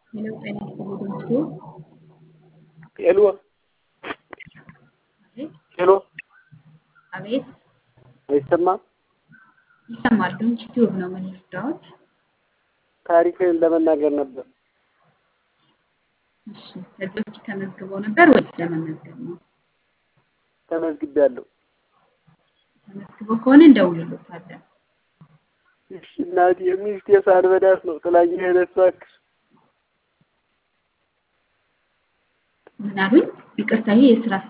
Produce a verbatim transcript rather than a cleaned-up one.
ሄሎ ጤና ይስጥልኝ። ሄሎ አቤት ሄሎ አቤት አይሰማም? ይሰማል። ግን ዩቲዩብ ነው ምን ይርዳዎት? ታሪክን ለመናገር ነበር። እሺ ከዚህ ተመዝግበው ነበር ወይስ ለመመዝገብ ነው? ተመዝግቤያለሁ። ተመዝግበው ከሆነ እንደውልልዎታለን። እሺ እናቴ ሚስቴ ሳልበዳት ነው ጥላኝ ሄደች። እባክሽ ምን አሉኝ? ይቅርታ ይሄ የስራ